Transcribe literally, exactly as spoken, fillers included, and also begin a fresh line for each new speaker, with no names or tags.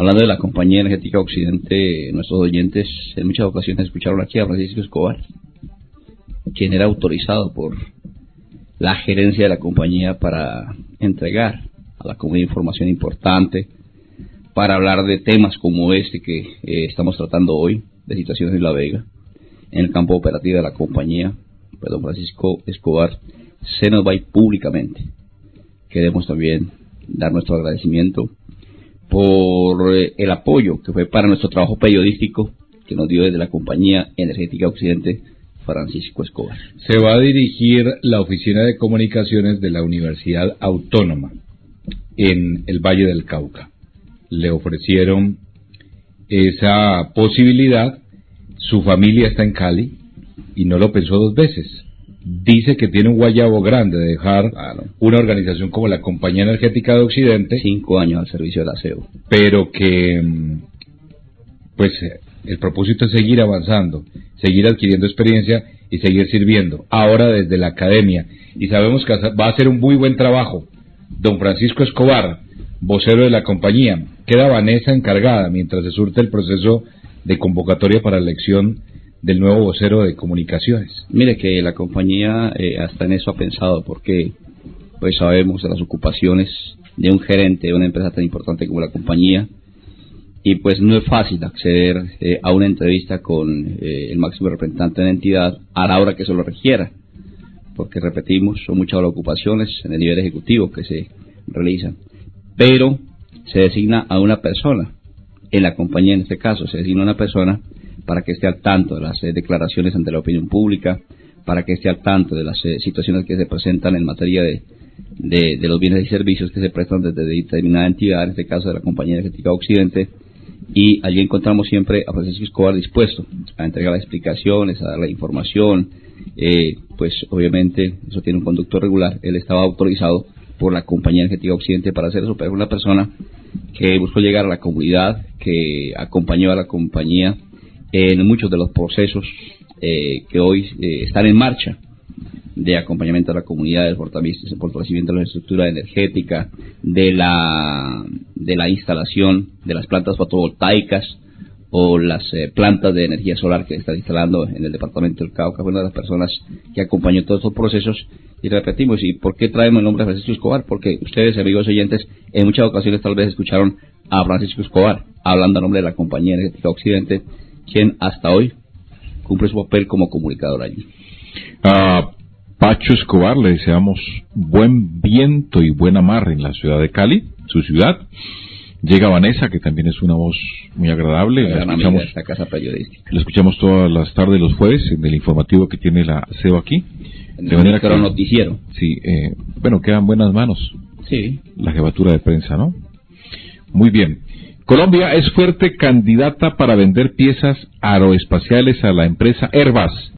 Hablando de la compañía energética Occidente, nuestros oyentes en muchas ocasiones escucharon aquí a Francisco Escobar, quien era autorizado por la gerencia de la compañía para entregar a la comunidad información importante, para hablar de temas como este que eh, estamos tratando hoy, de situaciones en La Vega, en el campo operativo de la compañía. Pues don Francisco Escobar se nos va a ir públicamente. Queremos también dar nuestro agradecimiento por eh, el apoyo que fue para nuestro trabajo periodístico que nos dio desde la compañía energética Occidente Francisco Escobar.
Se va a dirigir la oficina de comunicaciones de la Universidad Autónoma en el Valle del Cauca. Le ofrecieron esa posibilidad, su familia está en Cali y no lo pensó dos veces. Dice que tiene un guayabo grande de dejar claro. una organización como la Compañía Energética de Occidente.
Cinco años al servicio del aseo.
Pero que, pues, el propósito es seguir avanzando, seguir adquiriendo experiencia y seguir sirviendo. Ahora desde la academia. Y sabemos que va a hacer un muy buen trabajo. Don Francisco Escobar, vocero de la compañía. Queda Vanessa encargada mientras se surte el proceso de convocatoria para la elección del nuevo vocero de comunicaciones.
Mire que la compañía eh, hasta en eso ha pensado, porque pues sabemos de las ocupaciones de un gerente de una empresa tan importante como la compañía, y pues no es fácil acceder eh, a una entrevista con eh, el máximo representante de la entidad a la hora que se lo requiera, porque repetimos, son muchas las ocupaciones en el nivel ejecutivo que se realizan, pero se designa a una persona, en la compañía en este caso, se designa a una persona para que esté al tanto de las eh, declaraciones ante la opinión pública, para que esté al tanto de las eh, situaciones que se presentan en materia de, de, de los bienes y servicios que se prestan desde determinada entidad, en este caso de la Compañía Energética Occidente, y allí encontramos siempre a Francisco Escobar dispuesto a entregar las explicaciones, a dar la información, eh, pues obviamente eso tiene un conducto regular. Él estaba autorizado por la Compañía Energética Occidente para hacer eso, pero es una persona que buscó llegar a la comunidad, que acompañó a la compañía en muchos de los procesos eh, que hoy eh, están en marcha de acompañamiento a la comunidad, del fortalecimiento de la estructura energética, de la de la instalación de las plantas fotovoltaicas o las eh, plantas de energía solar que están instalando en el departamento del Cauca. Fue una de las personas que acompañó todos estos procesos. Y repetimos, ¿y por qué traemos el nombre de Francisco Escobar? Porque ustedes, amigos oyentes, en muchas ocasiones tal vez escucharon a Francisco Escobar hablando a nombre de la Compañía Energética Occidente, quien hasta hoy cumple su papel como comunicador allí.
A Pacho Escobar le deseamos buen viento y buen amarre en la ciudad de Cali, su ciudad. Llega Vanessa, que también es una voz muy agradable. La escuchamos,
de esta casa periodística.
La escuchamos todas las tardes, los jueves, en el informativo que tiene la C E O aquí.
En de manera que noticiero.
Sí, eh, bueno, quedan buenas manos.
Sí.
La jefatura de prensa, ¿no? Muy bien. Colombia es fuerte candidata para vender piezas aeroespaciales a la empresa Airbus.